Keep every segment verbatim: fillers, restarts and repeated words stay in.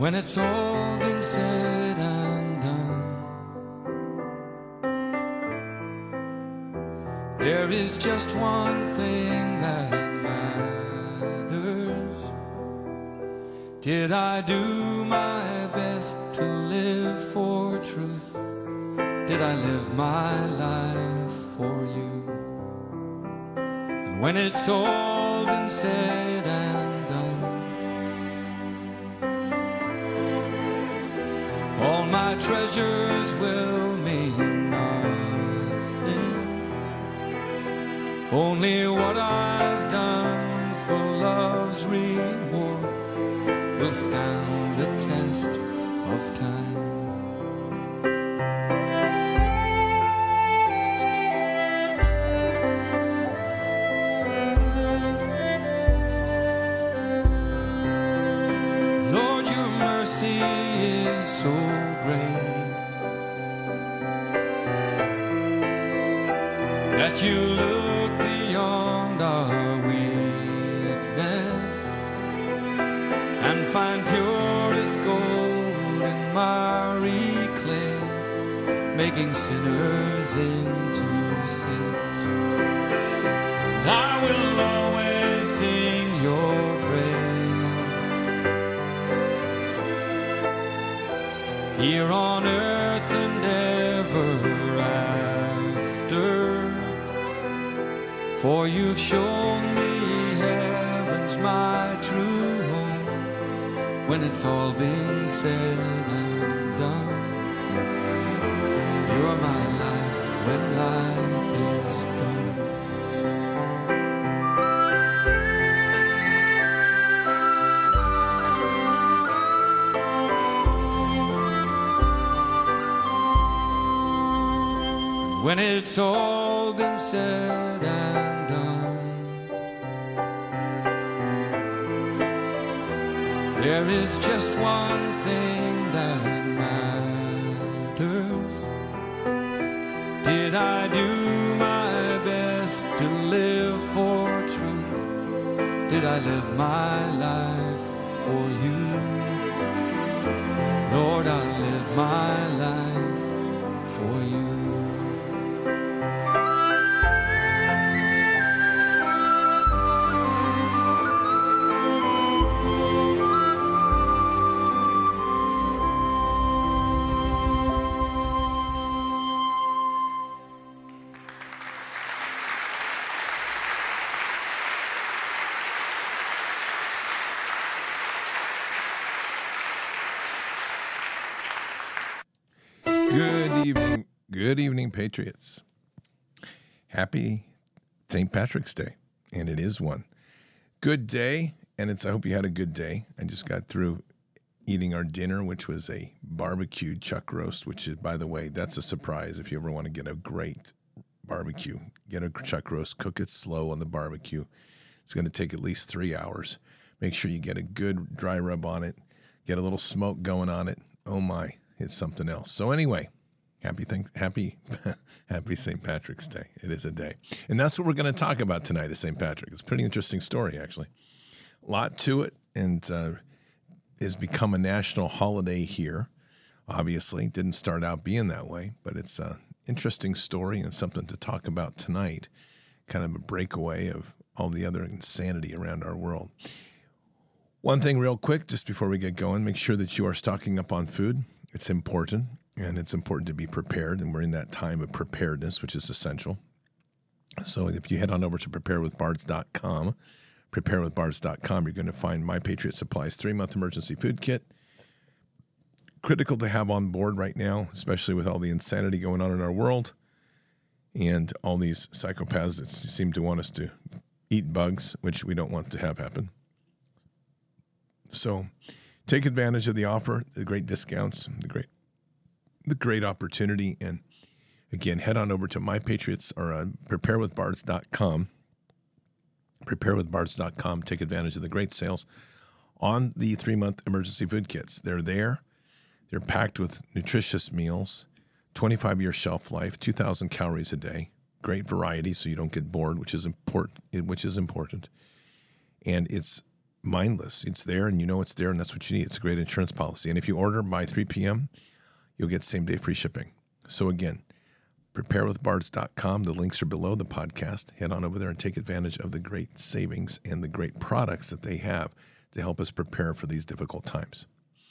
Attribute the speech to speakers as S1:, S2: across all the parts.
S1: when it's all been said and done, there is just one thing that matters. Did I do my best to live for truth? Did I live my life for you? And when it's all been said and done, all my treasures will mean nothing. Only what I've done for love's reward will stand the test of time. Lord, your mercy is so great that you look beyond our weakness and find pure as gold in miry clay, making sinners into saints. And I will always sing your praise here on earth and ever after, for you've shown me heaven's my true home. When it's all been said and done, you are my life when life is gone. When it's all been said and done, there is just one thing that matters. Did I do my best to live for truth? Did I live my life for you? Lord, I live my life for you.
S2: Good evening, good evening, Patriots. Happy Saint Patrick's Day, and it is one. Good day, and it's. I hope you had a good day. I just got through eating our dinner, which was a barbecued chuck roast, which is, by the way, that's a surprise if you ever want to get a great barbecue. Get a chuck roast, cook it slow on the barbecue. It's going to take at least three hours. Make sure you get a good dry rub on it, get a little smoke going on it. Oh my. It's something else. So anyway, happy thing, happy, happy Saint Patrick's Day. It is a day, and that's what we're going to talk about tonight. Is Saint Patrick? It's a pretty interesting story, actually. A lot to it, and uh, has become a national holiday here. Obviously, it didn't start out being that way, but it's an interesting story and something to talk about tonight. Kind of a breakaway of all the other insanity around our world. One thing real quick, just before we get going, make sure that you are stocking up on food. It's important, and it's important to be prepared, and we're in that time of preparedness, which is essential. So if you head on over to prepare with bards dot com, prepare with bards dot com, you're going to find My Patriot Supply's three-month emergency food kit. Critical to have on board right now, especially with all the insanity going on in our world and all these psychopaths that seem to want us to eat bugs, which we don't want to have happen. So take advantage of the offer, the great discounts, the great the great opportunity. And again, head on over to My Patriots or uh, prepare with bards dot com. prepare with bards dot com. Take advantage of the great sales on the three-month emergency food kits. They're there. They're packed with nutritious meals, twenty-five year shelf life, two thousand calories a day. Great variety so you don't get bored, which is important, which is important. And it's mindless. It's there, and you know it's there, and that's what you need. It's a great insurance policy. And if you order by three p.m., you'll get same-day free shipping. So again, prepare with bards dot com. The links are below the podcast. Head on over there and take advantage of the great savings and the great products that they have to help us prepare for these difficult times.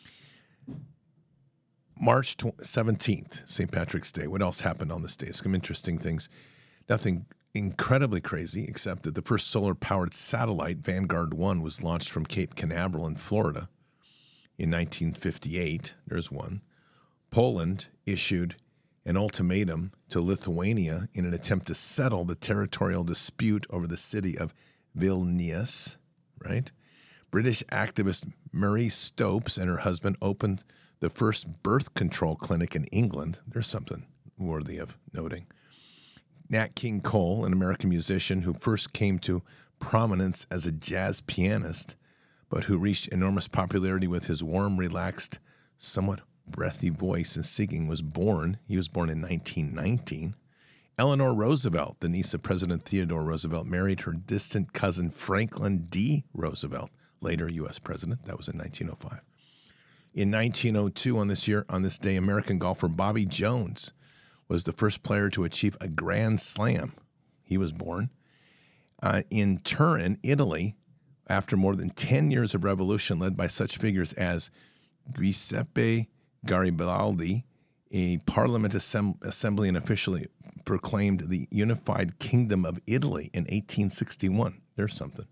S2: March seventeenth, Saint Patrick's Day. What else happened on this day? Some interesting things. Nothing incredibly crazy, except that the first solar-powered satellite, Vanguard one, was launched from Cape Canaveral in Florida in nineteen fifty-eight. There's one. Poland issued an ultimatum to Lithuania in an attempt to settle the territorial dispute over the city of Vilnius, right? British activist Marie Stopes and her husband opened the first birth control clinic in England. There's something worthy of noting. Nat King Cole, an American musician who first came to prominence as a jazz pianist, but who reached enormous popularity with his warm, relaxed, somewhat breathy voice and singing, was born. He was born in nineteen nineteen. Eleanor Roosevelt, the niece of President Theodore Roosevelt, married her distant cousin Franklin D. Roosevelt, later U S president. That was in nineteen oh five. In nineteen oh two, on this year, on this day, American golfer Bobby Jones was the first player to achieve a Grand Slam. He was born. Uh, in Turin, Italy, after more than ten years of revolution led by such figures as Giuseppe Garibaldi, a parliament assemb- assembly and officially proclaimed the unified kingdom of Italy in eighteen sixty-one. There's something.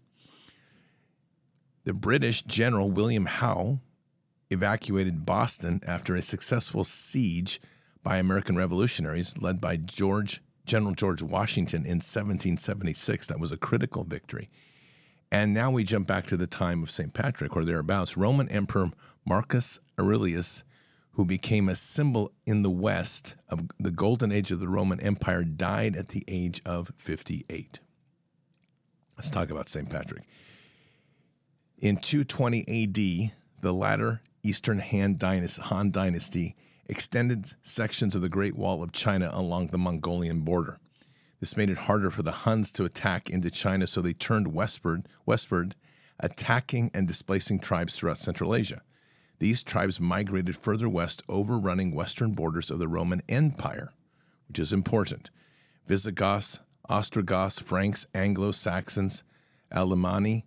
S2: The British General William Howe evacuated Boston after a successful siege by American revolutionaries led by George General George Washington in seventeen seventy-six. That was a critical victory. And now we jump back to the time of Saint Patrick or thereabouts. Roman Emperor Marcus Aurelius, who became a symbol in the West of the golden age of the Roman Empire, died at the age of fifty-eight. Let's talk about Saint Patrick. In two twenty A D, the latter Eastern Han Dynasty, Han Dynasty extended sections of the Great Wall of China along the Mongolian border. This made it harder for the Huns to attack into China, so they turned westward, westward, attacking and displacing tribes throughout Central Asia. These tribes migrated further west, overrunning western borders of the Roman Empire, which is important. Visigoths, Ostrogoths, Franks, Anglo-Saxons, Alemanni,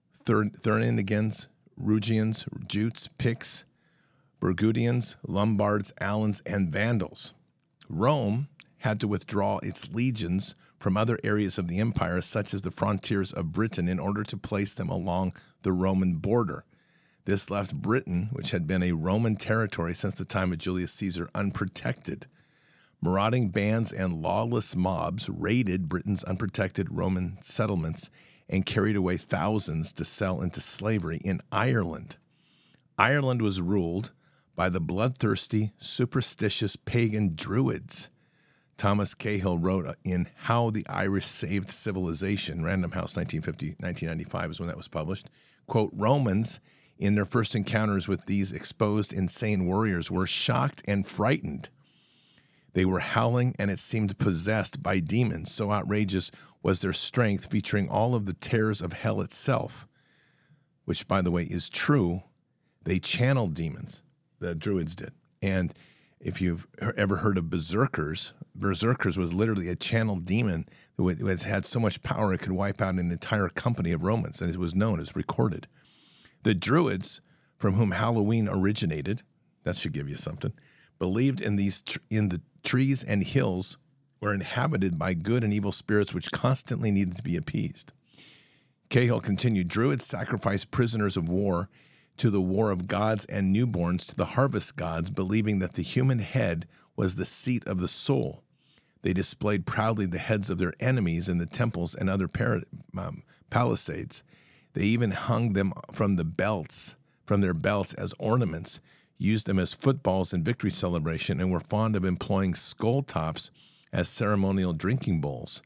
S2: Thuringians, Rugians, Jutes, Picts, Burgundians, Lombards, Alans, and Vandals. Rome had to withdraw its legions from other areas of the empire, such as the frontiers of Britain, in order to place them along the Roman border. This left Britain, which had been a Roman territory since the time of Julius Caesar, unprotected. Marauding bands and lawless mobs raided Britain's unprotected Roman settlements and carried away thousands to sell into slavery in Ireland. Ireland was ruled by the bloodthirsty, superstitious pagan Druids. Thomas Cahill wrote in How the Irish Saved Civilization, Random House, nineteen fifty, nineteen ninety-five is when that was published, quote, Romans, in their first encounters with these exposed, insane warriors, were shocked and frightened. They were howling, and it seemed possessed by demons. So outrageous was their strength, featuring all of the terrors of hell itself, which, by the way, is true. They channeled demons, the Druids did. And if you've ever heard of berserkers, berserkers was literally a channeled demon who had had so much power it could wipe out an entire company of Romans, and it was known, as recorded. The Druids, from whom Halloween originated, that should give you something, believed in these tr- in the trees and hills were inhabited by good and evil spirits which constantly needed to be appeased. Cahill continued, Druids sacrificed prisoners of war to the war of gods and newborns to the harvest gods, believing that the human head was the seat of the soul. They displayed proudly the heads of their enemies in the temples and other par- um, palisades. They even hung them from the belts, from their belts as ornaments, used them as footballs in victory celebration, and were fond of employing skull tops as ceremonial drinking bowls.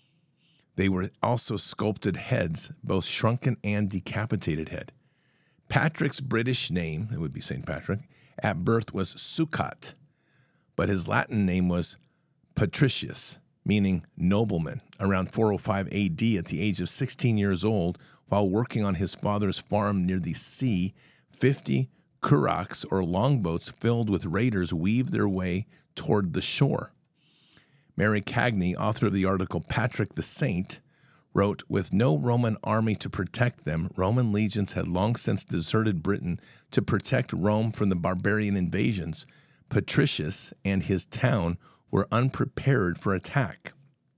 S2: They were also sculpted heads, both shrunken and decapitated head. Patrick's British name, it would be Saint Patrick, at birth was Succat, but his Latin name was Patricius, meaning nobleman. Around four oh five A D, at the age of sixteen years old, While working on his father's farm near the sea, fifty currachs or longboats filled with raiders weaved their way toward the shore. Mary Cagney, author of the article Patrick the Saint, wrote, with no Roman army to protect them, Roman legions had long since deserted Britain to protect Rome from the barbarian invasions. Patricius and his town were unprepared for attack.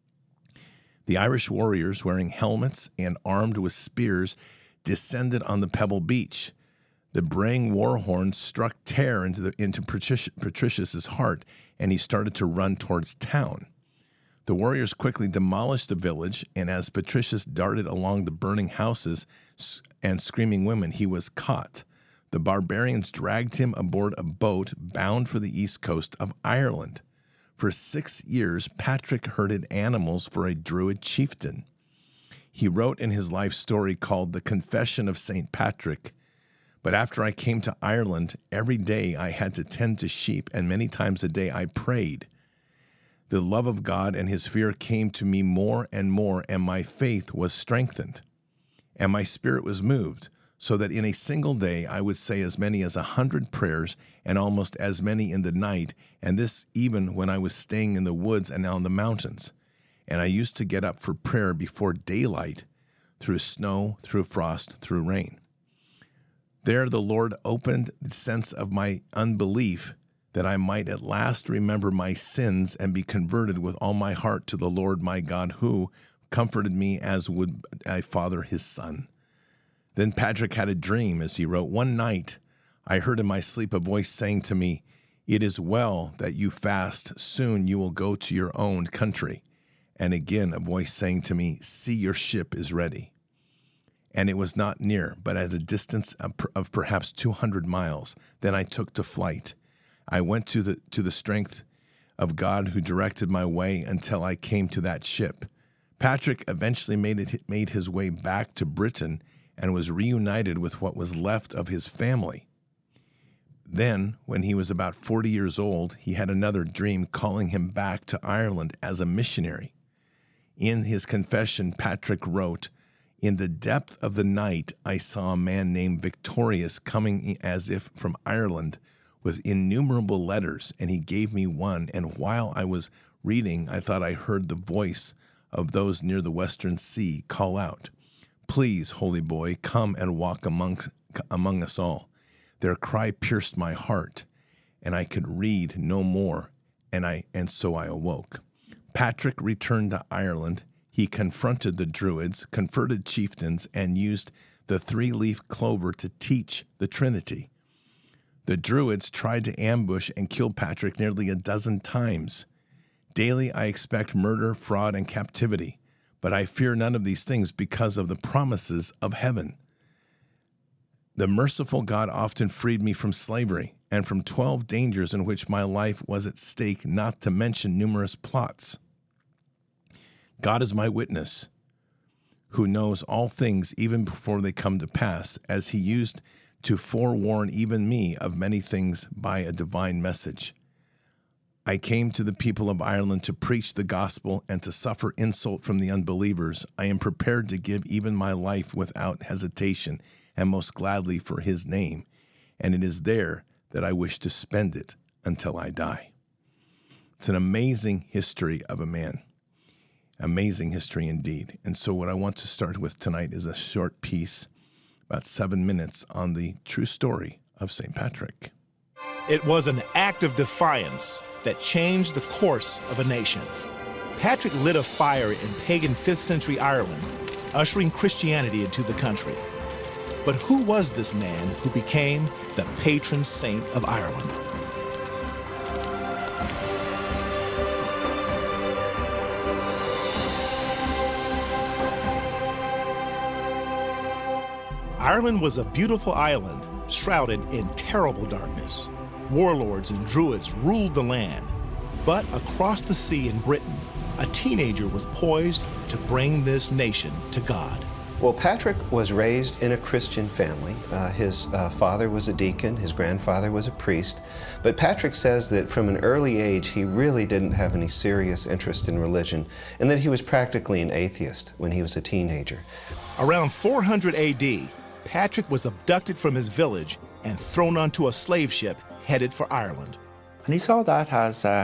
S2: The Irish warriors, wearing helmets and armed with spears, descended on the pebble beach. The braying war horn struck terror into, the, into Patricius's heart, and he started to run towards town. The warriors quickly demolished the village, and as Patricius darted along the burning houses and screaming women, he was caught. The barbarians dragged him aboard a boat bound for the east coast of Ireland. For six years, Patrick herded animals for a Druid chieftain. He wrote in his life story called The Confession of Saint Patrick, "But after I came to Ireland, every day I had to tend to sheep, and many times a day I prayed. The love of God and his fear came to me more and more, and my faith was strengthened, and my spirit was moved, so that in a single day I would say as many as a hundred prayers, and almost as many in the night, and this even when I was staying in the woods and on the mountains. And I used to get up for prayer before daylight, through snow, through frost, through rain. There the Lord opened the sense of my unbelief, that I might at last remember my sins and be converted with all my heart to the Lord my God, who comforted me as would I father his son." Then Patrick had a dream, as he wrote, "One night I heard in my sleep a voice saying to me, 'It is well that you fast. Soon you will go to your own country.' And again a voice saying to me, 'See, your ship is ready.' And it was not near, but at a distance of, of perhaps two hundred miles. Then I took to flight. I went to the to the strength of God who directed my way until I came to that ship." Patrick eventually made it made his way back to Britain and was reunited with what was left of his family. Then, when he was about forty years old, he had another dream calling him back to Ireland as a missionary. In his confession, Patrick wrote, "In the depth of the night, I saw a man named Victorious coming as if from Ireland with innumerable letters, and he gave me one, and while I was reading, I thought I heard the voice of those near the western sea call out, 'Please, holy boy, come and walk amongst, among us all.' Their cry pierced my heart, and I could read no more, and I and so I awoke." Patrick returned to Ireland. He confronted the Druids, converted chieftains, and used the three-leaf clover to teach the Trinity. The Druids tried to ambush and kill Patrick nearly a dozen times. Daily I expect murder, fraud, and captivity, but I fear none of these things because of the promises of heaven. The merciful God often freed me from slavery and from twelve dangers in which my life was at stake, not to mention numerous plots. God is my witness, who knows all things even before they come to pass, as he used to forewarn even me of many things by a divine message. I came to the people of Ireland to preach the gospel and to suffer insult from the unbelievers. I am prepared to give even my life without hesitation, and most gladly for his name, and it is there that I wish to spend it until I die." It's an amazing history of a man. Amazing history indeed. And so what I want to start with tonight is a short piece, about seven minutes, on the true story of Saint Patrick.
S3: It was an act of defiance that changed the course of a nation. Patrick lit a fire in pagan fifth century Ireland, ushering Christianity into the country. But who was this man who became the patron saint of Ireland? Ireland was a beautiful island shrouded in terrible darkness. Warlords and druids ruled the land. But across the sea in Britain, a teenager was poised to bring this nation to God.
S4: Well, Patrick was raised in a Christian family. Uh, his uh, father was a deacon, his grandfather was a priest, but Patrick says that from an early age he really didn't have any serious interest in religion, and that he was practically an atheist when he was a teenager.
S3: Around four hundred A D, Patrick was abducted from his village and thrown onto a slave ship headed for Ireland.
S5: And he saw that as uh,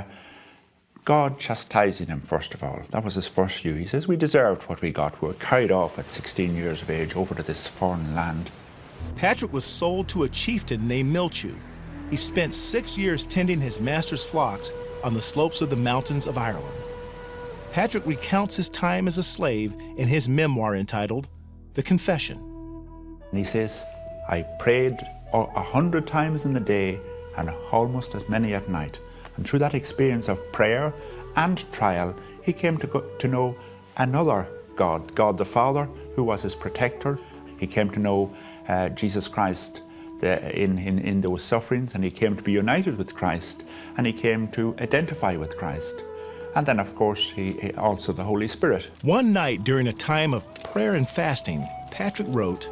S5: God chastising him, first of all. That was his first view. He says, we deserved what we got. We were carried off at sixteen years of age over to this foreign land.
S3: Patrick was sold to a chieftain named Milchu. He spent six years tending his master's flocks on the slopes of the mountains of Ireland. Patrick recounts his time as a slave in his memoir entitled The Confession.
S5: And he says, I prayed a hundred times in the day and almost as many at night. And through that experience of prayer and trial, he came to, go, to know another God, God the Father, who was his protector. He came to know uh, Jesus Christ the, in, in, in those sufferings, and he came to be united with Christ, and he came to identify with Christ. And then, of course, he, he also the Holy Spirit.
S3: One night during a time of prayer and fasting, Patrick wrote,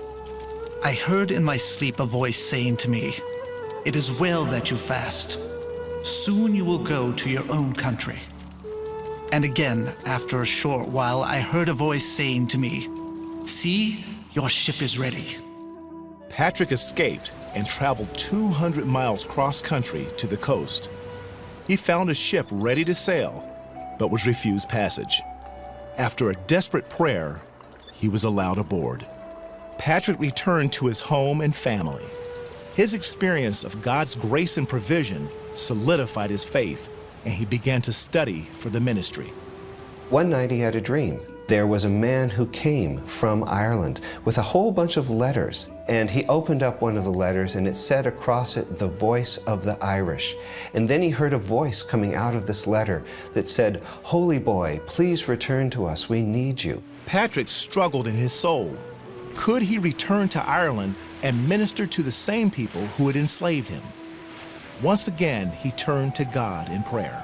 S6: I heard in my sleep a voice saying to me, it is well that you fast. Soon you will go to your own country. And again, after a short while, I heard a voice saying to me, see, your ship is ready.
S3: Patrick escaped and traveled two hundred miles cross-country to the coast. He found a ship ready to sail, but was refused passage. After a desperate prayer, he was allowed aboard. Patrick returned to his home and family. His experience of God's grace and provision solidified his faith, and he began to study for the ministry.
S4: One night he had a dream. There was a man who came from Ireland with a whole bunch of letters, and he opened up one of the letters and it said across it, the voice of the Irish. And then he heard a voice coming out of this letter that said, holy boy, please return to us, we need you.
S3: Patrick struggled in his soul. Could he return to Ireland and minister to the same people who had enslaved him? Once again, he turned to God in prayer.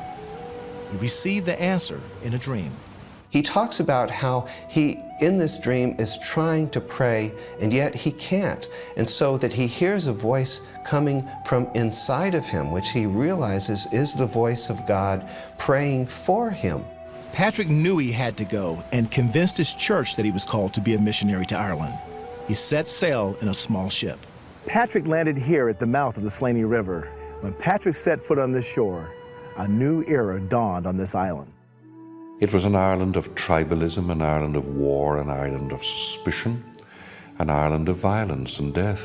S3: He received the answer in a dream.
S4: He talks about how he, in this dream, is trying to pray, and yet he can't. And so that he hears a voice coming from inside of him, which he realizes is the voice of God praying for him.
S3: Patrick knew he had to go and convinced his church that he was called to be a missionary to Ireland. He set sail in a small ship.
S7: Patrick landed here at the mouth of the Slaney River. When Patrick set foot on this shore, a new era dawned on this island.
S8: It was an Ireland of tribalism, an Ireland of war, an Ireland of suspicion, an Ireland of violence and death.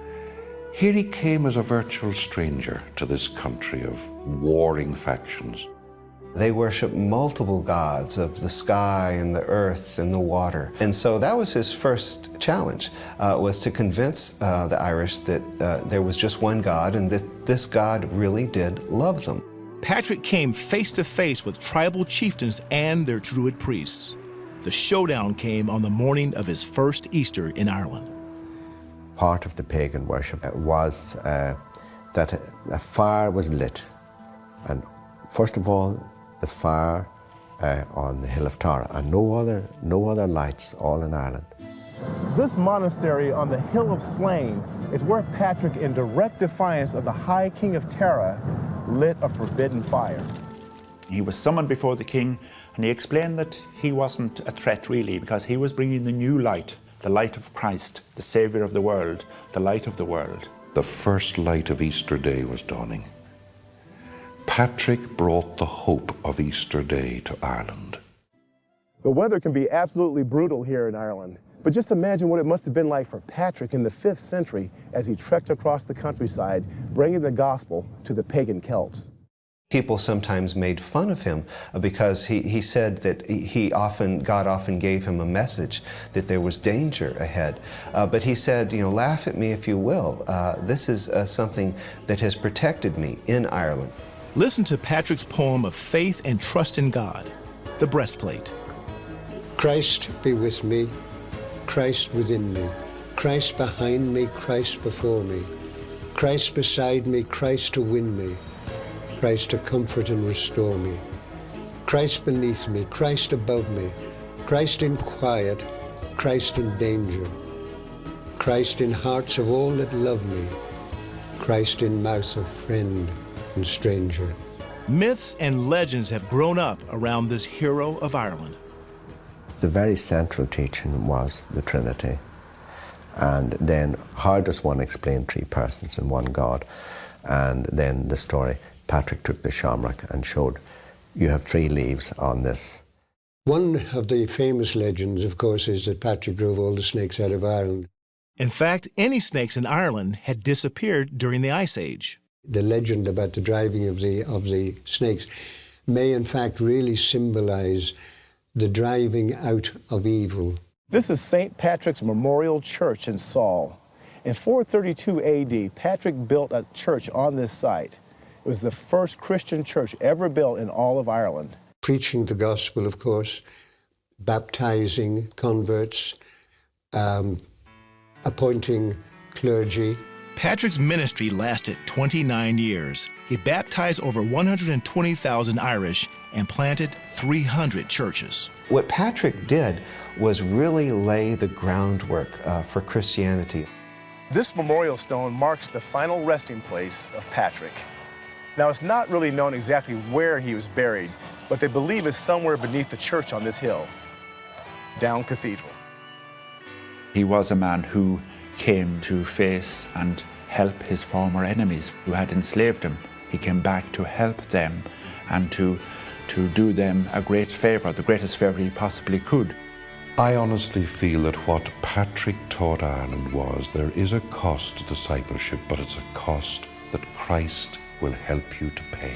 S8: Here he came as a virtual stranger to this country of warring factions.
S4: They worship multiple gods of the sky and the earth and the water. And so that was his first challenge, uh, was to convince uh, the Irish that uh, there was just one God and that this God really did love them.
S3: Patrick came face to face with tribal chieftains and their Druid priests. The showdown came on the morning of his first Easter in Ireland.
S9: Part of the pagan worship was uh, that a fire was lit. And first of all, the fire uh, on the hill of Tara, and no other, no other lights, all in Ireland.
S7: This monastery on the Hill of Slane is where Patrick, in direct defiance of the High King of Tara, lit a forbidden fire.
S5: He was summoned before the king, and he explained that he wasn't a threat really, because he was bringing the new light, the light of Christ, the Savior of the world, the light of the world.
S8: The first light of Easter Day was dawning. Patrick brought the hope of Easter Day to Ireland.
S7: The weather can be absolutely brutal here in Ireland, but just imagine what it must have been like for Patrick in the fifth century as he trekked across the countryside, bringing the gospel to the pagan Celts.
S4: People sometimes made fun of him because he, he said that he often, God often gave him a message that there was danger ahead. Uh, but he said, you know, laugh at me if you will. Uh, this is uh, something that has protected me in Ireland.
S3: Listen to Patrick's poem of faith and trust in God, The Breastplate.
S10: Christ be with me, Christ within me, Christ behind me, Christ before me, Christ beside me, Christ to win me, Christ to comfort and restore me, Christ beneath me, Christ above me, Christ in quiet, Christ in danger, Christ in hearts of all that love me, Christ in mouth of friend and stranger.
S3: Myths and legends have grown up around this hero of Ireland.
S9: The very central teaching was the Trinity. And then how does one explain three persons in one God? And then the story, Patrick took the shamrock and showed, you have three leaves on this.
S10: One of the famous legends, of course, is that Patrick drove all the snakes out of Ireland.
S3: In fact, any snakes in Ireland had disappeared during the Ice Age.
S10: The legend about the driving of the, of the snakes may in fact really symbolize the driving out of evil.
S7: This is Saint Patrick's Memorial Church in Saul. In four thirty-two A D, Patrick built a church on this site. It was the first Christian church ever built in all of Ireland.
S10: Preaching the gospel, of course, baptizing converts, um, appointing clergy.
S3: Patrick's ministry lasted twenty-nine years. He baptized over one hundred twenty thousand Irish and planted three hundred churches.
S4: What Patrick did was really lay the groundwork uh, for Christianity.
S7: This memorial stone marks the final resting place of Patrick. Now, it's not really known exactly where he was buried, but they believe it's somewhere beneath the church on this hill, Down Cathedral.
S5: He was a man who came to face and help his former enemies who had enslaved him. He came back to help them and to, to do them a great favor, the greatest favor he possibly could.
S8: I honestly feel that what Patrick taught Ireland was there is a cost to discipleship, but it's a cost that Christ will help you to pay.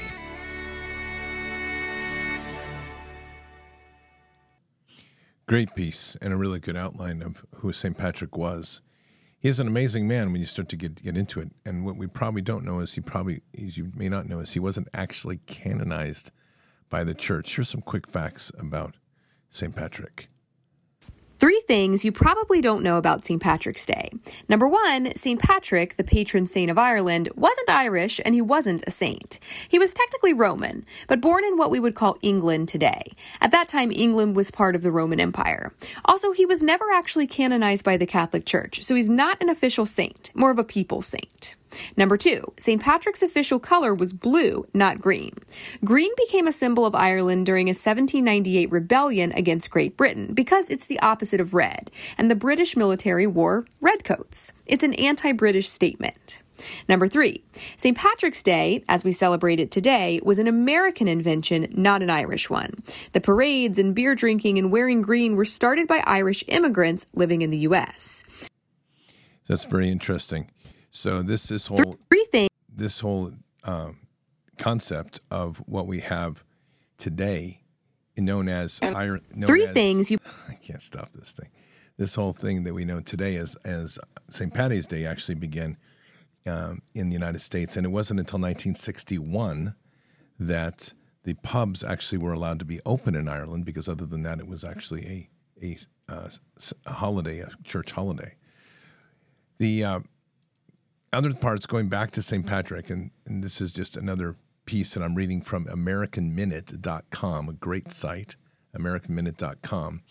S2: Great piece and a really good outline of who Saint Patrick was. He is an amazing man when you start to get, get into it. And what we probably don't know is he probably, as you may not know, is he wasn't actually canonized by the church. Here's some quick facts about Saint Patrick.
S11: Three things you probably don't know about Saint Patrick's Day. Number one, Saint Patrick, the patron saint of Ireland, wasn't Irish and he wasn't a saint. He was technically Roman, but born in what we would call England today. At that time, England was part of the Roman Empire. Also, he was never actually canonized by the Catholic Church, so he's not an official saint, more of a people saint. Number two, Saint Patrick's official color was blue, not green. Green became a symbol of Ireland during a seventeen ninety-eight rebellion against Great Britain because it's the opposite of red, and the British military wore redcoats. It's an anti-British statement. Number three, Saint Patrick's Day, as we celebrate it today, was an American invention, not an Irish one. The parades and beer drinking and wearing green were started by Irish immigrants living in the U S.
S2: That's very interesting. So this this whole
S11: Three things.
S2: this whole um, concept of what we have today, known as iron. Known
S11: Three
S2: as,
S11: things you.
S2: I can't stop this thing. This whole thing that we know today as as Saint Patty's Day actually began um, in the United States, and it wasn't until nineteen sixty-one that the pubs actually were allowed to be open in Ireland, because other than that, it was actually a a, uh, a holiday, a church holiday. The uh, other parts going back to Saint Patrick, and, and this is just another piece that I'm reading from American Minute dot com, a great site, American Minute dot com.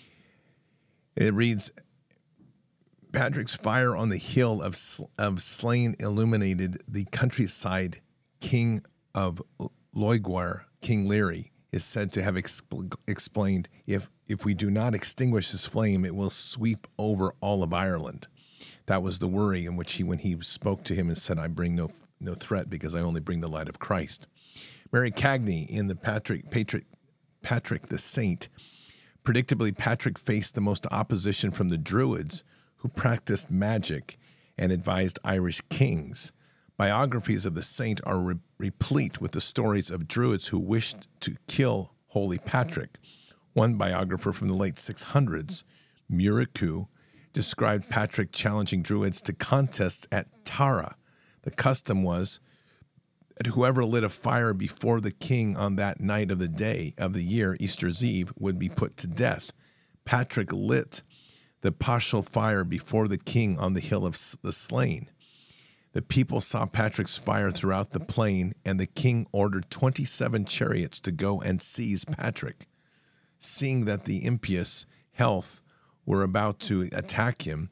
S2: It reads, Patrick's fire on the hill of, of Slane illuminated the countryside. King of Loiguar, King Leary, is said to have expl- explained, if, if we do not extinguish this flame, it will sweep over all of Ireland. That was the worry in which he, when he spoke to him and said, I bring no no threat because I only bring the light of Christ. Mary Cagney in the Patrick, Patrick, Patrick the Saint. Predictably, Patrick faced the most opposition from the Druids, who practiced magic and advised Irish kings. Biographies of the saint are re- replete with the stories of Druids who wished to kill Holy Patrick. One biographer from the late six hundreds, Muricu, described Patrick challenging Druids to contests at Tara. The custom was that whoever lit a fire before the king on that night of the day of the year, Easter's Eve, would be put to death. Patrick lit the paschal fire before the king on the hill of the slain. The people saw Patrick's fire throughout the plain, and the king ordered twenty-seven chariots to go and seize Patrick. Seeing that the impious health were about to attack him,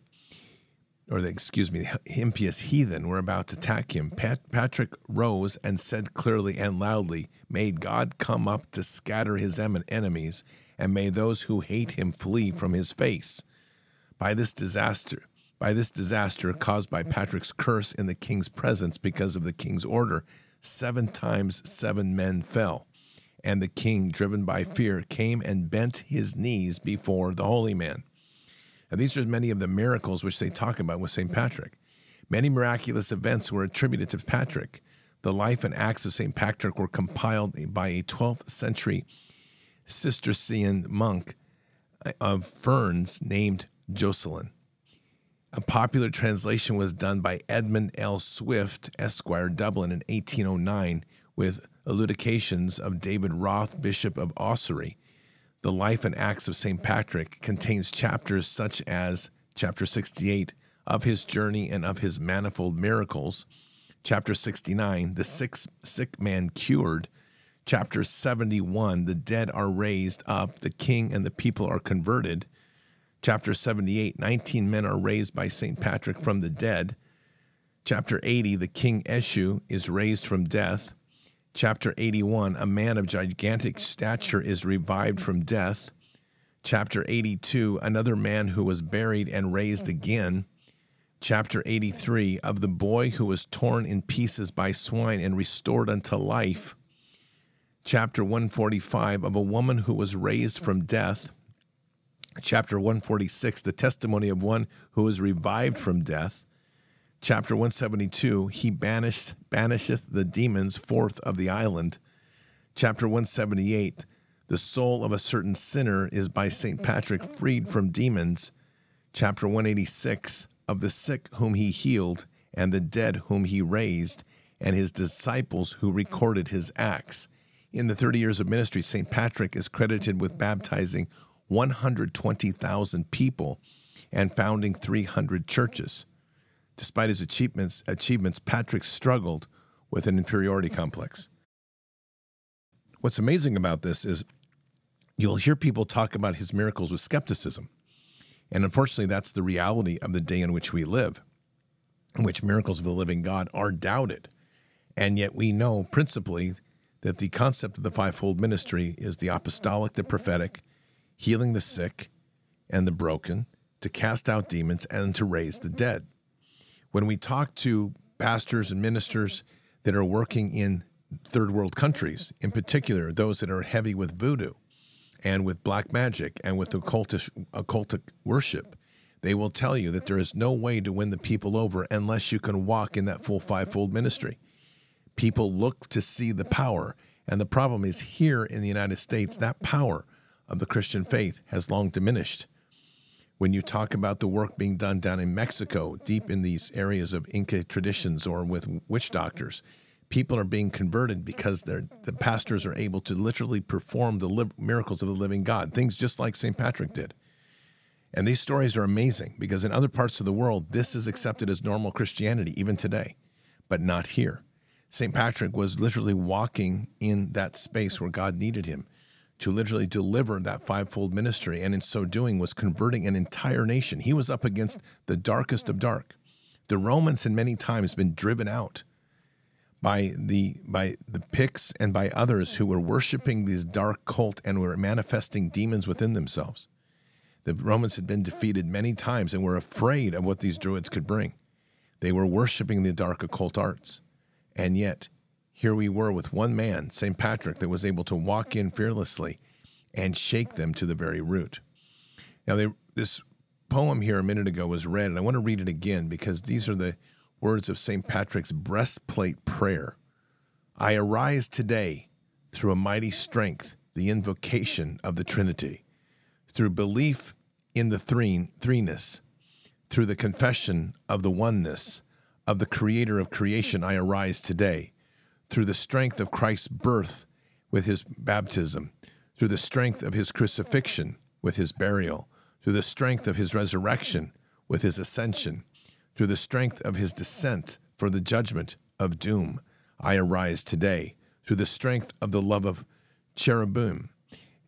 S2: or the, excuse me, the impious heathen were about to attack him, Pat- Patrick rose and said clearly and loudly, "May God come up to scatter his em- enemies, and may those who hate him flee from his face." By this disaster, by this disaster caused by Patrick's curse in the king's presence because of the king's order, seven times seven men fell. And the king, driven by fear, came and bent his knees before the holy man. Now, these are many of the miracles which they talk about with Saint Patrick. Many miraculous events were attributed to Patrick. The life and acts of Saint Patrick were compiled by a twelfth century Cistercian monk of Ferns named Jocelyn. A popular translation was done by Edmund L. Swift, Esquire, Dublin, in eighteen oh nine, with elucidations of David Roth, Bishop of Ossory. The life and acts of Saint Patrick contains chapters such as chapter sixty-eight, of his journey and of his manifold miracles, chapter sixty-nine, the sick, sick man cured, chapter seventy-one, the dead are raised up, the king and the people are converted, chapter seventy-eight, nineteen men are raised by Saint Patrick from the dead, chapter eighty, the king Eshu is raised from death, chapter eighty-one, a man of gigantic stature is revived from death, chapter eighty-two, another man who was buried and raised again, chapter eighty-three, of the boy who was torn in pieces by swine and restored unto life, chapter one forty-five, of a woman who was raised from death, chapter one forty-six, the testimony of one who was revived from death, chapter one seventy-two, he banished, banisheth the demons forth of the island, chapter one seventy-eight, the soul of a certain sinner is by Saint Patrick freed from demons, chapter one eighty-six, of the sick whom he healed, and the dead whom he raised, and his disciples who recorded his acts. In the thirty years of ministry, Saint Patrick is credited with baptizing one hundred twenty thousand people and founding three hundred churches. Despite his achievements, achievements, Patrick struggled with an inferiority complex. What's amazing about this is you'll hear people talk about his miracles with skepticism. And unfortunately, that's the reality of the day in which we live, in which miracles of the living God are doubted. And yet we know principally that the concept of the fivefold ministry is the apostolic, the prophetic, healing the sick and the broken, to cast out demons, and to raise the dead. When we talk to pastors and ministers that are working in third world countries, in particular those that are heavy with voodoo and with black magic and with occultish, occultic worship, they will tell you that there is no way to win the people over unless you can walk in that full fivefold ministry. People look to see the power, and the problem is here in the United States, that power of the Christian faith has long diminished. When you talk about the work being done down in Mexico, deep in these areas of Inca traditions or with witch doctors, people are being converted because they're, the pastors are able to literally perform the li- miracles of the living God, things just like Saint Patrick did. And these stories are amazing because in other parts of the world, this is accepted as normal Christianity, even today, but not here. Saint Patrick was literally walking in that space where God needed him to literally deliver that fivefold ministry, and in so doing was converting an entire nation. He was up against the darkest of dark. The Romans had many times been driven out by the by the Picts and by others who were worshiping this dark cult and were manifesting demons within themselves. The Romans had been defeated many times and were afraid of what these Druids could bring. They were worshiping the dark occult arts. And yet, here we were with one man, Saint Patrick, that was able to walk in fearlessly and shake them to the very root. Now, they, this poem here a minute ago was read, and I want to read it again because these are the words of Saint Patrick's breastplate prayer. I arise today through a mighty strength, the invocation of the Trinity, through belief in the three, threeness, through the confession of the oneness of the Creator of creation, I arise today, through the strength of Christ's birth with his baptism, through the strength of his crucifixion with his burial, through the strength of his resurrection with his ascension, through the strength of his descent for the judgment of doom, I arise today, through the strength of the love of cherubim, the,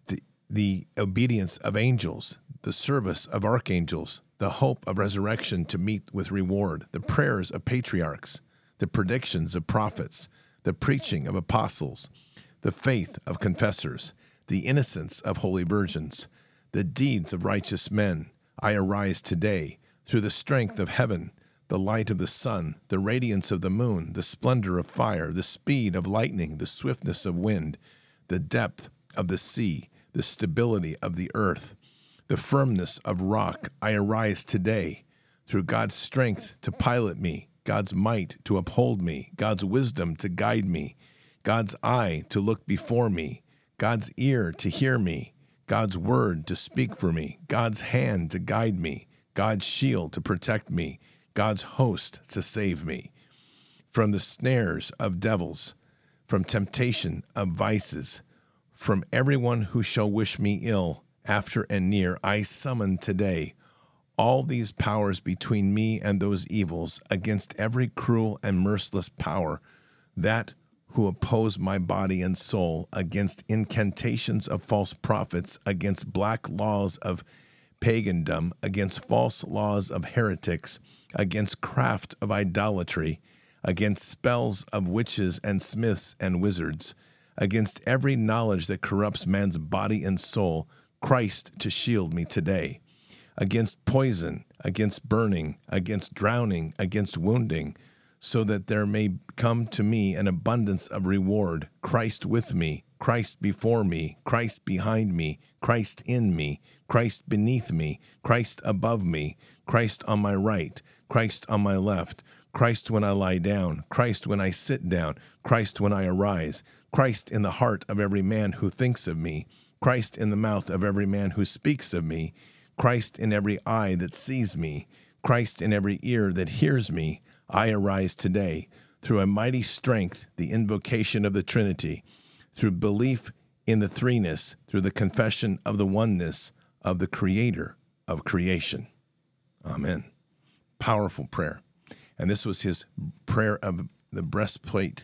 S2: the obedience of angels, the service of archangels, the hope of resurrection to meet with reward, the prayers of patriarchs, the predictions of prophets, the preaching of apostles, the faith of confessors, the innocence of holy virgins, the deeds of righteous men. I arise today through the strength of heaven, the light of the sun, the radiance of the moon, the splendor of fire, the speed of lightning, the swiftness of wind, the depth of the sea, the stability of the earth, the firmness of rock. I arise today through God's strength to pilot me, God's might to uphold me, God's wisdom to guide me, God's eye to look before me, God's ear to hear me, God's word to speak for me, God's hand to guide me, God's shield to protect me, God's host to save me. From the snares of devils, from temptation of vices, from everyone who shall wish me ill, after and near, I summon today all these powers between me and those evils, against every cruel and merciless power, that who oppose my body and soul, against incantations of false prophets, against black laws of pagandom, against false laws of heretics, against craft of idolatry, against spells of witches and smiths and wizards, against every knowledge that corrupts man's body and soul, Christ to shield me today, against poison, against burning, against drowning, against wounding, so that there may come to me an abundance of reward, Christ with me, Christ before me, Christ behind me, Christ in me, Christ beneath me, Christ above me, Christ on my right, Christ on my left, Christ when I lie down, Christ when I sit down, Christ when I arise, Christ in the heart of every man who thinks of me, Christ in the mouth of every man who speaks of me, Christ in every eye that sees me, Christ in every ear that hears me. I arise today through a mighty strength, the invocation of the Trinity, through belief in the threeness, through the confession of the oneness of the Creator of creation. Amen. Powerful prayer. And this was his prayer of the breastplate,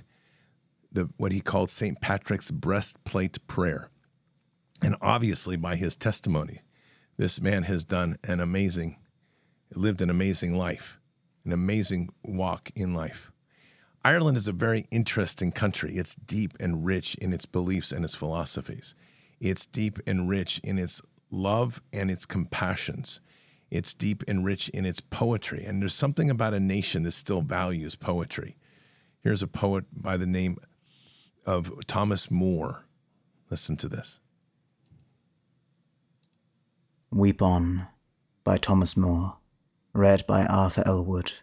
S2: the what he called Saint Patrick's breastplate prayer. And obviously by his testimony, this man has done an amazing, lived an amazing life, an amazing walk in life. Ireland is a very interesting country. It's deep and rich in its beliefs and its philosophies. It's deep and rich in its love and its compassions. It's deep and rich in its poetry. And there's something about a nation that still values poetry. Here's a poet by the name of Thomas Moore. Listen to this.
S12: Weep On by Thomas Moore, read by Arthur Elwood.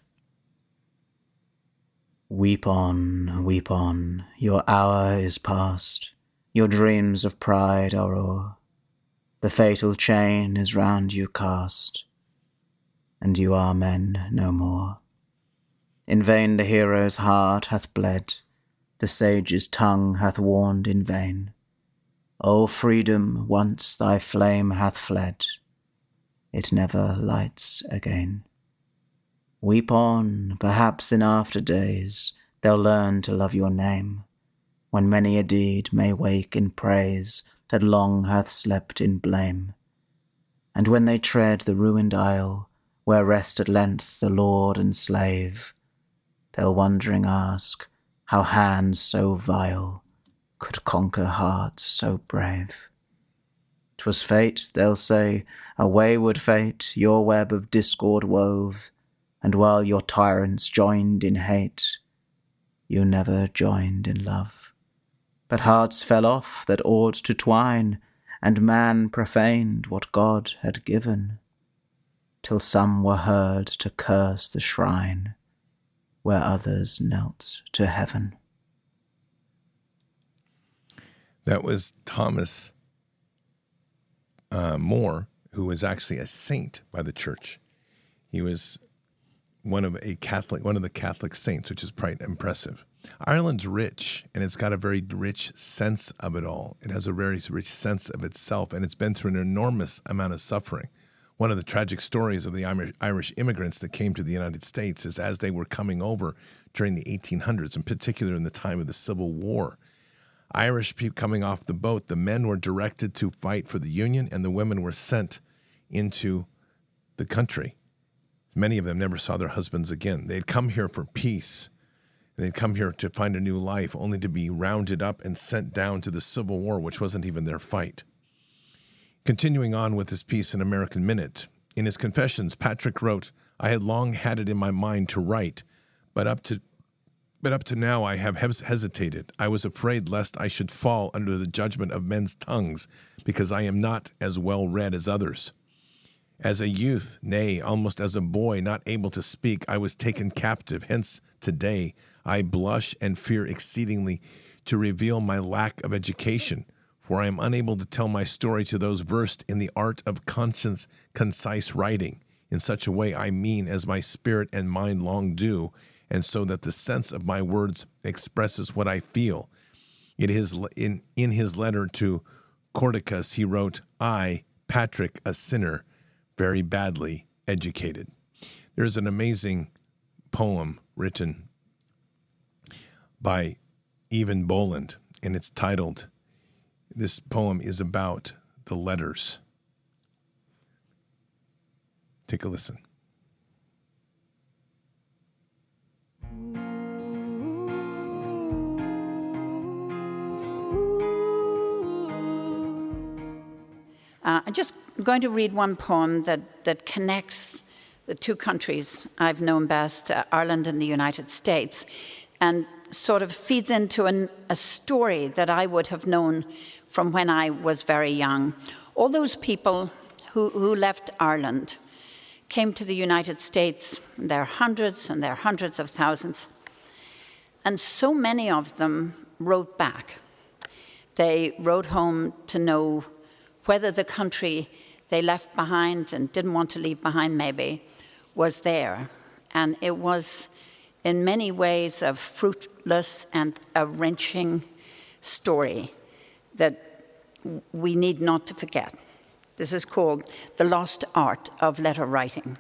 S12: Weep on, weep on, your hour is past, your dreams of pride are o'er, the fatal chain is round you cast, and you are men no more. In vain the hero's heart hath bled, the sage's tongue hath warned in vain. O freedom, once thy flame hath fled, it never lights again. Weep on, perhaps in after days they'll learn to love your name, when many a deed may wake in praise that long hath slept in blame. And when they tread the ruined isle, where rest at length the lord and slave, they'll wondering ask how hands so vile could conquer hearts so brave. 'Twas fate, they'll say, a wayward fate, your web of discord wove, and while your tyrants joined in hate, you never joined in love. But hearts fell off that ought to twine, and man profaned what God had given, till some were heard to curse the shrine, where others knelt to heaven.
S2: That was Thomas uh, More, who was actually a saint by the church. He was one of a Catholic, one of the Catholic saints, which is quite impressive. Ireland's rich, and it's got a very rich sense of it all. It has a very rich sense of itself, and it's been through an enormous amount of suffering. One of the tragic stories of the Irish immigrants that came to the United States is as they were coming over during the eighteen hundreds, in particular in the time of the Civil War, Irish people coming off the boat, the men were directed to fight for the Union, and the women were sent into the country. Many of them never saw their husbands again. They'd come here for peace. They'd come here to find a new life, only to be rounded up and sent down to the Civil War, which wasn't even their fight. Continuing on with his piece in American Minute, in his Confessions, Patrick wrote, "I had long had it in my mind to write, but up to but up to now I have hes- hesitated. I was afraid lest I should fall under the judgment of men's tongues, because I am not as well read as others. As a youth, nay, almost as a boy, not able to speak, I was taken captive. Hence, today, I blush and fear exceedingly to reveal my lack of education, for I am unable to tell my story to those versed in the art of conscience, concise writing, in such a way I mean as my spirit and mind long do, and so that the sense of my words expresses what I feel." It is in, in his letter to Cordicus, he wrote, "I, Patrick, a sinner, very badly educated." There's an amazing poem written by Evan Boland, and it's titled, this poem is about the letters. Take a listen.
S13: Uh, I'm just going to read one poem that, that connects the two countries I've known best, uh, Ireland and the United States, and sort of feeds into an, a story that I would have known from when I was very young. All those people who, who left Ireland came to the United States. There are hundreds and there are hundreds of thousands. And so many of them wrote back. They wrote home to know whether the country they left behind and didn't want to leave behind maybe was there. And it was in many ways a fruitless and a wrenching story that we need not to forget. This is called The Lost Art of Letter Writing.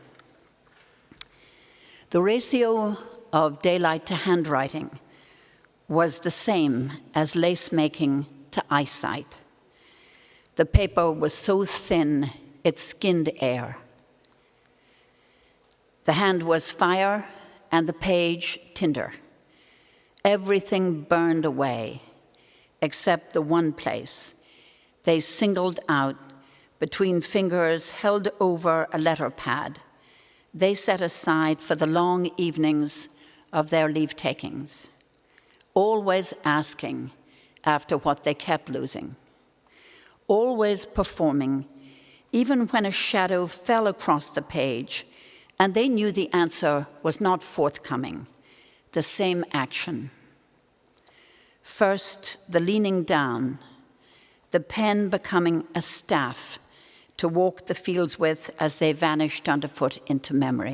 S13: The ratio of daylight to handwriting was the same as lace making to eyesight. The paper was so thin it skinned air. The hand was fire and the page tinder. Everything burned away except the one place they singled out between fingers held over a letter pad they set aside for the long evenings of their leave-takings, always asking after what they kept losing, always performing, even when a shadow fell across the page and they knew the answer was not forthcoming, the same action. First, the leaning down, the pen becoming a staff to walk the fields with as they vanished underfoot into memory.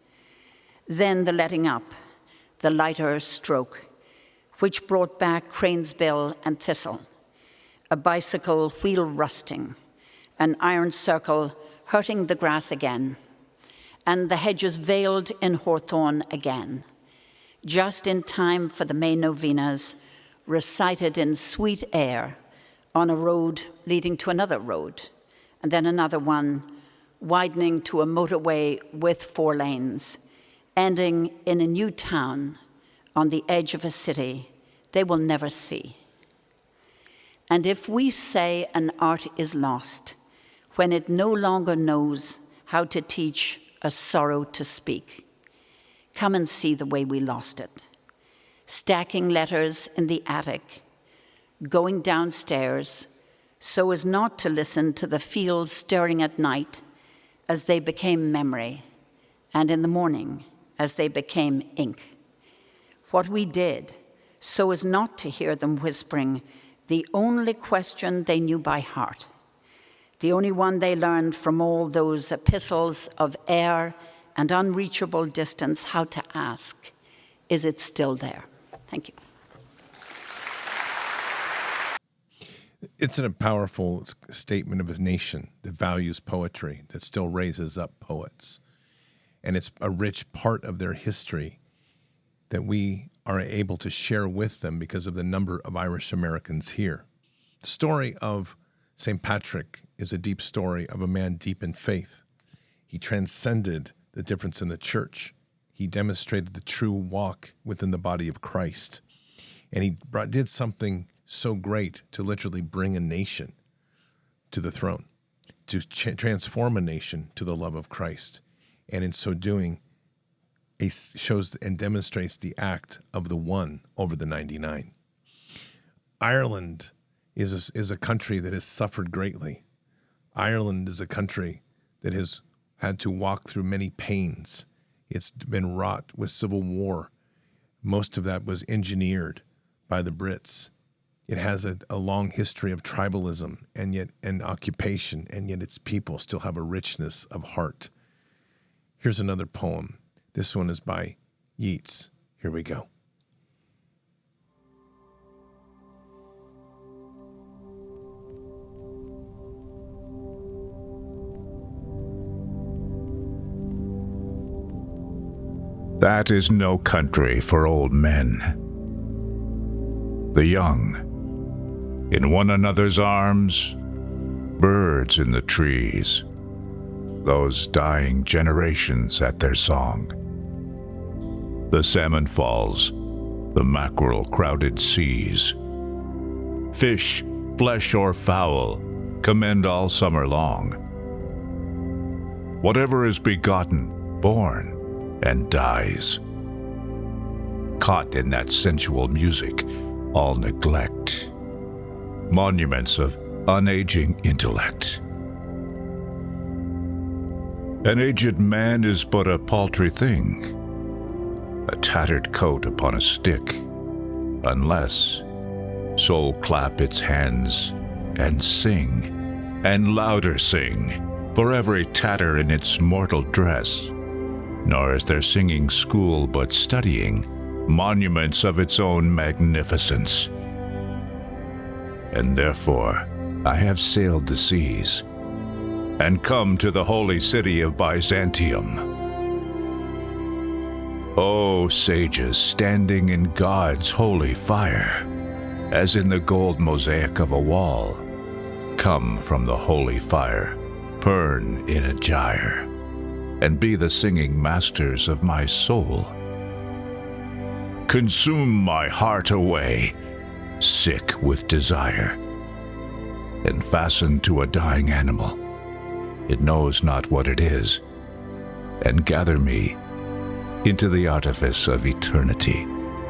S13: Then the letting up, the lighter stroke, which brought back cranesbill and thistle, a bicycle wheel rusting, an iron circle hurting the grass again, and the hedges veiled in hawthorn again, just in time for the May novenas recited in sweet air on a road leading to another road, and then another one widening to a motorway with four lanes, ending in a new town on the edge of a city they will never see. And if we say an art is lost when it no longer knows how to teach a sorrow to speak, come and see the way we lost it. Stacking letters in the attic, going downstairs so as not to listen to the fields stirring at night as they became memory, and in the morning as they became ink. What we did so as not to hear them whispering the only question they knew by heart, the only one they learned from all those epistles of air and unreachable distance how to ask, is it still there? Thank you.
S2: It's a powerful statement of a nation that values poetry, that still raises up poets. And it's a rich part of their history that we are able to share with them because of the number of Irish Americans here. The story of Saint Patrick is a deep story of a man deep in faith. He transcended the difference in the church. He demonstrated the true walk within the body of Christ. And he brought, did something so great to literally bring a nation to the throne, to ch- transform a nation to the love of Christ. And in so doing, it shows and demonstrates the act of the one over the ninety-nine. Ireland is a, is a country that has suffered greatly. Ireland is a country that has had to walk through many pains. It's been wrought with civil war. Most of that was engineered by the Brits. It has a, a long history of tribalism and yet an occupation, and yet its people still have a richness of heart. Here's another poem. This one is by Yeats. Here we go.
S14: That is no country for old men. The young, in one another's arms, birds in the trees, those dying generations at their song. The salmon falls, the mackerel crowded seas. Fish, flesh or fowl, commend all summer long. Whatever is begotten, born, and dies. Caught in that sensual music, all neglect. Monuments of unaging intellect. An aged man is but a paltry thing, a tattered coat upon a stick, unless soul clap its hands and sing, and louder sing, for every tatter in its mortal dress. Nor is there singing school but studying, monuments of its own magnificence. And therefore I have sailed the seas, and come to the holy city of Byzantium. O sages standing in God's holy fire, as in the gold mosaic of a wall, come from the holy fire, burn in a gyre, and be the singing masters of my soul. Consume my heart away, sick with desire, and fasten to a dying animal. It knows not what it is, and gather me into the artifice of eternity.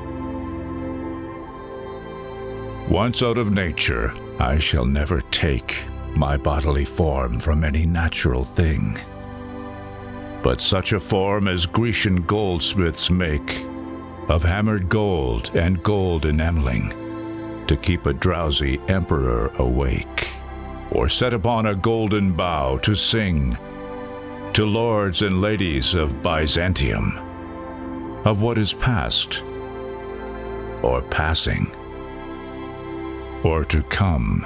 S14: Once out of nature, I shall never take my bodily form from any natural thing, but such a form as Grecian goldsmiths make, of hammered gold and gold enameling, to keep a drowsy emperor awake, or set upon a golden bough to sing to lords and ladies of Byzantium, of what is past, or passing, or to come.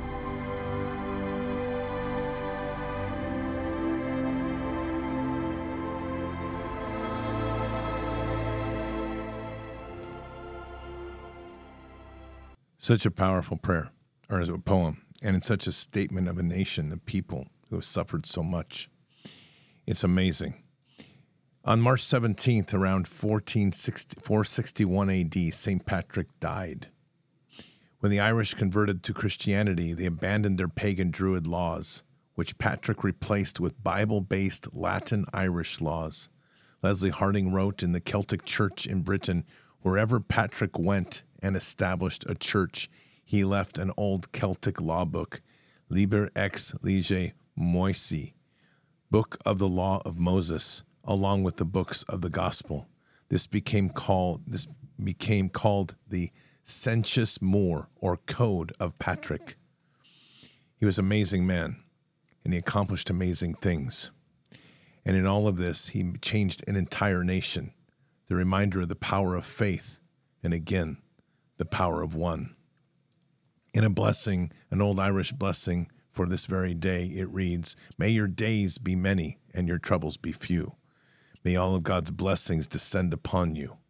S2: Such a powerful prayer, or a poem, and it's such a statement of a nation, of people who have suffered so much. It's amazing. On March seventeenth, around four sixty-one A D, Saint Patrick died. When the Irish converted to Christianity, they abandoned their pagan Druid laws, which Patrick replaced with Bible-based Latin-Irish laws. Leslie Harding wrote in the Celtic Church in Britain, wherever Patrick went and established a church, he left an old Celtic law book, Liber ex lege Moisi, Book of the Law of Moses, along with the books of the Gospel. This became called this became called the Senchus More, or Code of Patrick. He was an amazing man, and he accomplished amazing things. And in all of this, he changed an entire nation, the reminder of the power of faith, and again, the power of one. In a blessing, an old Irish blessing for this very day, it reads, "May your days be many and your troubles be few. May all of God's blessings descend upon you.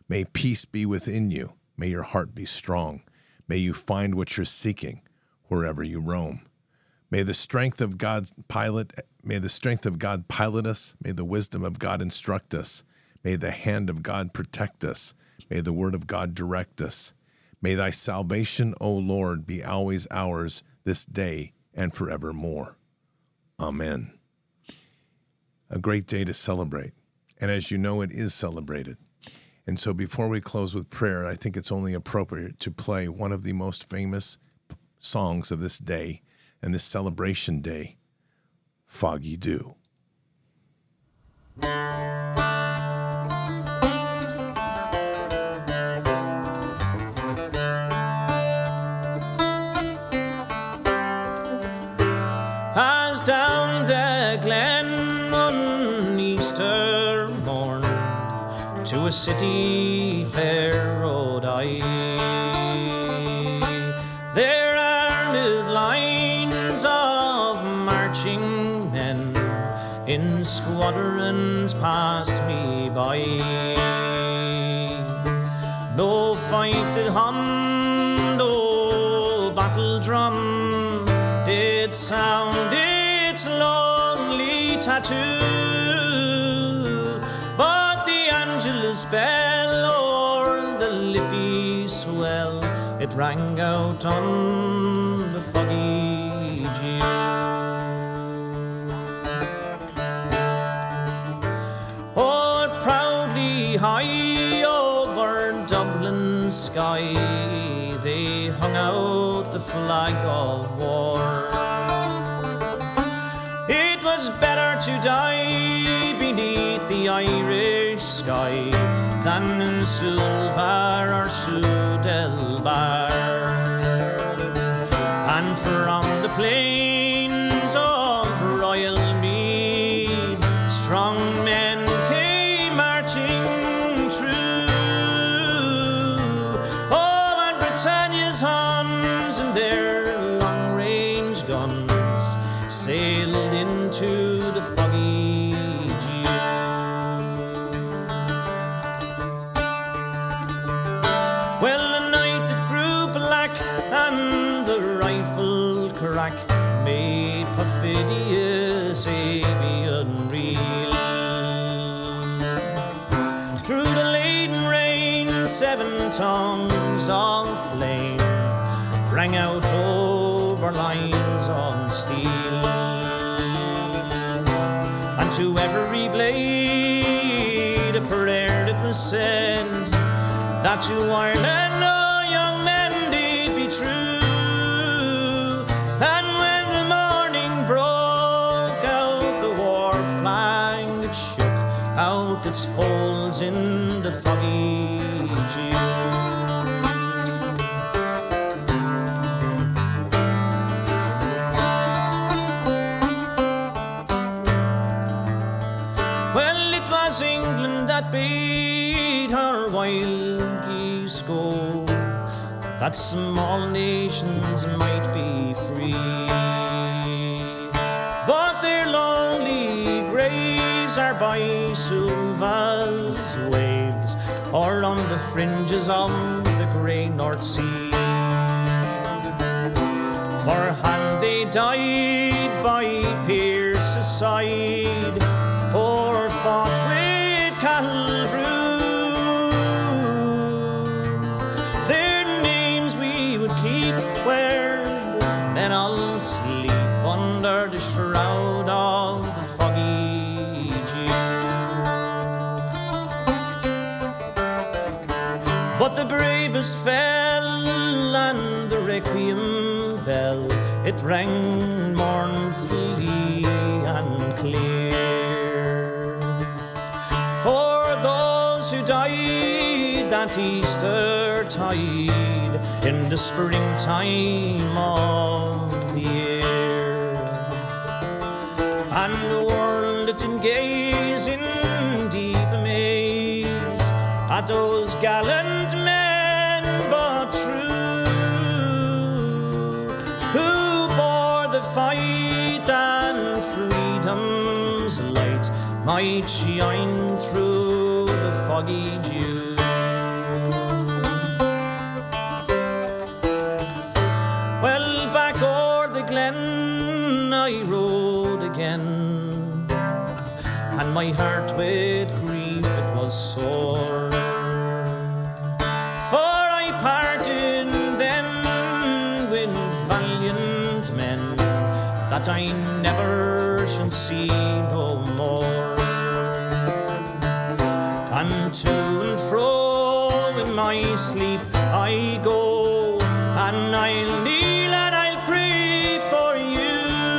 S2: May peace be within you. May your heart be strong. May you find what you're seeking wherever you roam. May the strength of God pilot, may the strength of God pilot us. May the wisdom of God instruct us. May the hand of God protect us. May the word of God direct us. May thy salvation, O Lord, be always ours this day and forevermore. Amen. A great day to celebrate. And as you know, it is celebrated. And so before we close with prayer, I think it's only appropriate to play one of the most famous songs of this day and this celebration day, Foggy Dew.
S15: As down the glen one Easter morn to a city fair rode I. Their armed lines of marching men in squadrons passed me by. No fife did hum, no battle drum did sound its lonely tattoo, but the Angelus bell o'er the Liffey swell, it rang out on the foggy dew. Oh, proudly high over Dublin sky they hung out the flag of war. It was better to die beneath the Irish sky than in Sulvar or Sudelbar. And from the plains of Royal Mead, strong men came marching true. Oh, and Britannia's Huns and their long-range guns sailed into the foggy dew. Well, the night it grew black and the rifle crack made perfidious avian reel. Through the laden rain, seven tongues of flame rang out over lines on steel, and to every blade a prayer that was said, that to Ireland no young men did be true. And when the morning broke out, the war flag it shook out its folds in the foggy dew. Well, it was England that bade her wild geese go, that small nations might be free. But their lonely graves are by Sulva's waves, or on the fringes of the grey North Sea. For had they died by Pierce's side, or fought with Calbrew, their names we would keep where men all sleep under the shroud of the foggy dew. But the bravest fell, and the requiem bell it rang mournfully and clear. For those who died that Easter tide in the springtime of the year, and the world it did gaze in deep amaze at those gallant men but true, who bore the fight and freedom's light might shine through the foggy dew. glen I rode again, and my heart with grief it was sore. For I parted then with valiant men that I never shall see no more. And to and fro in my sleep I go, and I'll kneel and I'll pray for you.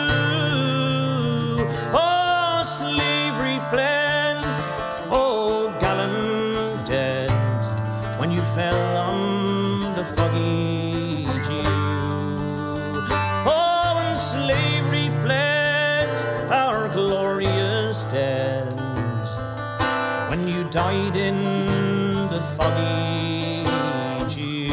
S15: Oh, slavery fled, oh, gallant dead, when you fell on the foggy dew. Oh, when slavery fled, our glorious dead, when you died in the foggy dew.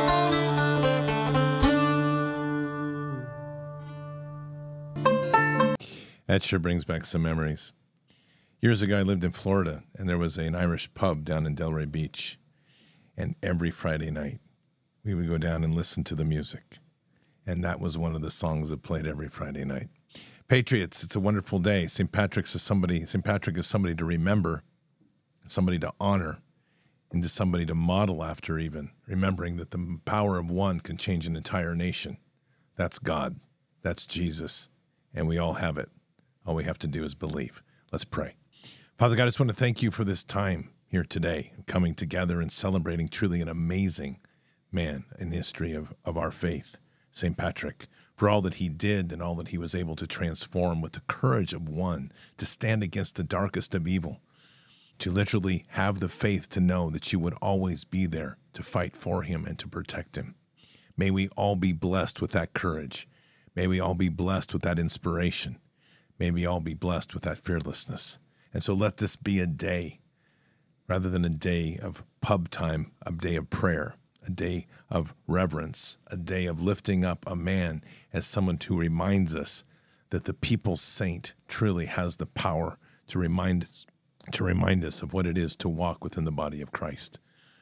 S2: That sure brings back some memories. Years ago, I lived in Florida, and there was an Irish pub down in Delray Beach. And every Friday night, we would go down and listen to the music. And that was one of the songs that played every Friday night. Patriots, it's a wonderful day. Saint Patrick's is somebody, Saint Patrick is somebody to remember, somebody to honor, and to somebody to model after even, remembering that the power of one can change an entire nation. That's God. That's Jesus. And we all have it. All we have to do is believe. Let's pray. Father God, I just want to thank you for this time here today, coming together and celebrating truly an amazing man in the history of, of our faith, Saint Patrick, for all that he did and all that he was able to transform with the courage of one to stand against the darkest of evil, to literally have the faith to know that you would always be there to fight for him and to protect him. May we all be blessed with that courage. May we all be blessed with that inspiration. May we all be blessed with that fearlessness. And so let this be a day, rather than a day of pub time, a day of prayer, a day of reverence, a day of lifting up a man as someone who reminds us that the people's saint truly has the power to remind us, to remind us of what it is to walk within the body of Christ.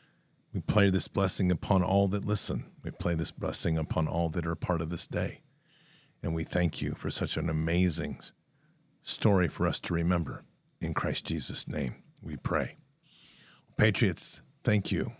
S2: We pray this blessing upon all that listen. We pray this blessing upon all that are part of this day. And we thank you for such an amazing story for us to remember. In Christ Jesus' name, we pray. Patriots, thank you.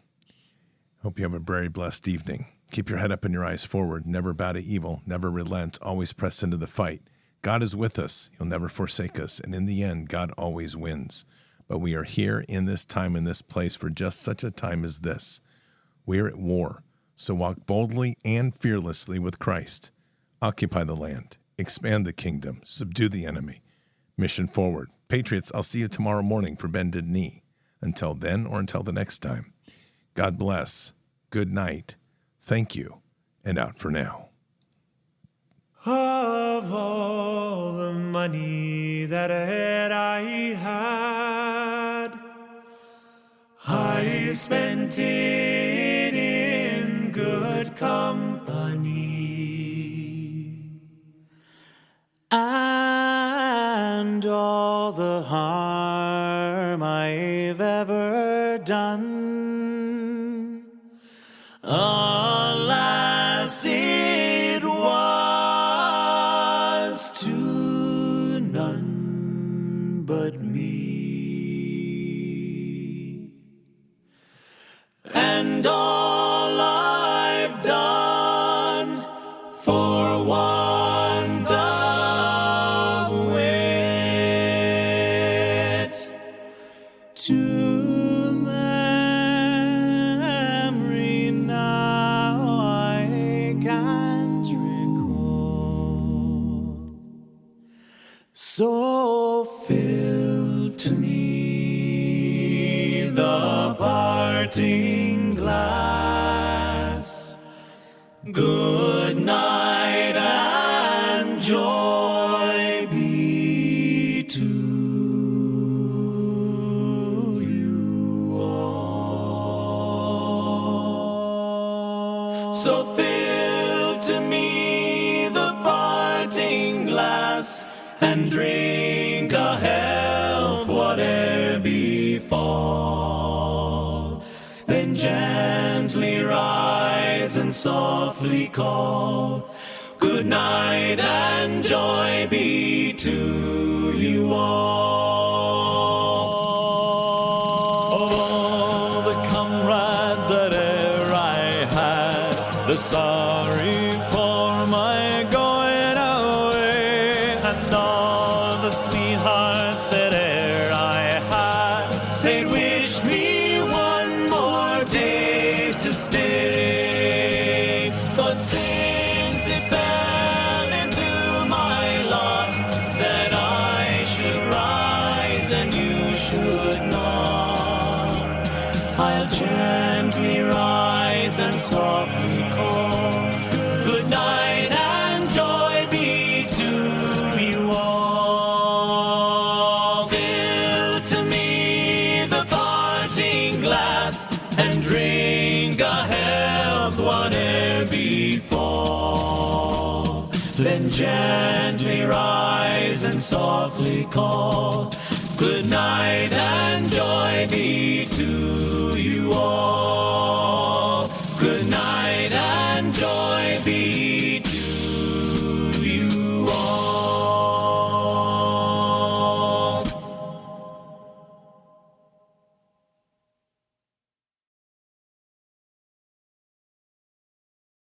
S2: Hope you have a very blessed evening. Keep your head up and your eyes forward. Never bow to evil. Never relent. Always press into the fight. God is with us. He'll never forsake us. And in the end, God always wins. But we are here in this time, in this place, for just such a time as this. We are at war. So walk boldly and fearlessly with Christ. Occupy the land. Expand the kingdom. Subdue the enemy. Mission forward. Patriots, I'll see you tomorrow morning for Bended Knee. Until then, or until the next time, God bless. Good night. Thank you. And out for now.
S1: Of all the money that I had, I spent it in good company, and all the harm I've ever done, alas, it was to none but me. And all I've done for want of wit to memory now I can't recall. So fill to me the parting glass. Good night and joy be to you all. So fill to me the parting glass and drink a health whate'er befall. Then gently rise and softly call, good night. night and joy be to you all. Of all the comrades that e'er I had, the sorry for my going away, and all the sweethearts that e'er I had, they'd wish me one more day to stay. But since it fell into my lot that I should rise and you should not, I'll gently rise and softly call, good night and joy be to you all. Fill to me the parting glass and drink a health whate'er befall. Then gently rise and softly call, good night and joy be to you all. Good night and joy be